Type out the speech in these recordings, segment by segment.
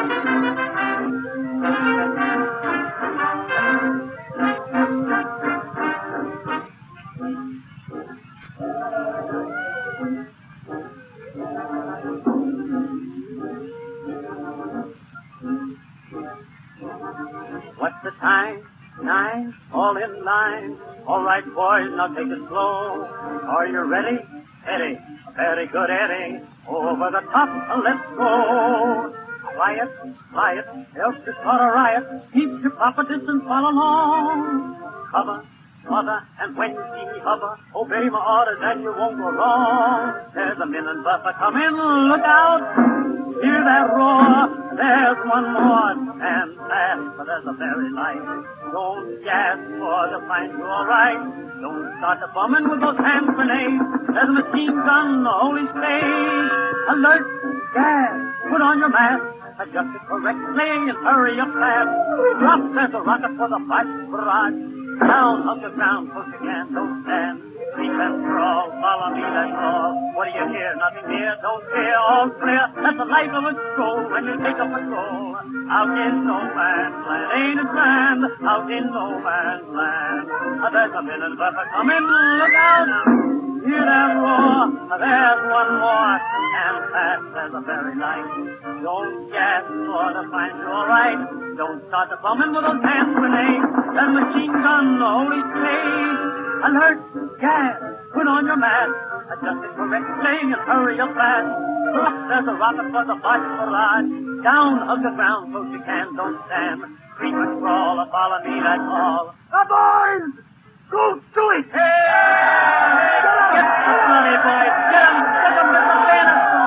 What's the time? 9, all in line. All right, boys, now take it slow. Are you ready? Eddie, very good, Eddie. Over the top, let's go. Quiet, else you start a riot. Keep your proper distance, follow along. Cover, mother, and when you see me hover, obey my orders and you won't go wrong. There's a million buffer coming, look out. Hear that roar, there's one more, and fast, but there's a very light. Don't gas, or they'll find you all right. Don't start the bombing with those hand grenades. There's a machine gun, the holy stage. Alert, gas, put on your mask. Adjust it correctly and hurry up fast. Drop, there's a rocket for the fight barrage. Down on the ground, push you can, don't stand. Creep and crawl, follow me, that's all. What do you hear? Nothing here, don't fear, all clear. That's the life of a stroll when you take a patrol. Out in no man's land, ain't it grand? Out in no man's land. There's a minute buffer coming, look out. Hear that roar, there's one more. And fast, there's a very light. Don't gas, or they'll find you all right. Don't start the bombing with those hand grenades. There's a machine gun, the holy stage. Alert, gas, put on your mask. Adjust it correctly and hurry up fast. Look, there's a rocket for the Bosch barrage. Down, hug the ground, close you can, don't stand. Creep and crawl, follow me, that's all. The boys! Go to it! Hey! Get the money, boys! Get 'em! Get 'em with the Bannerstorm!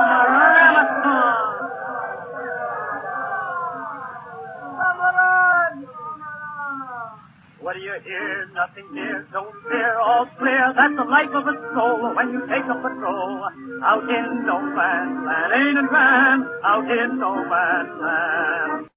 What do you hear? Nothing near, don't fear, all clear. That's the life of a soul when you take a patrol. Out in no man's land, ain't it grand? Out in no man's land.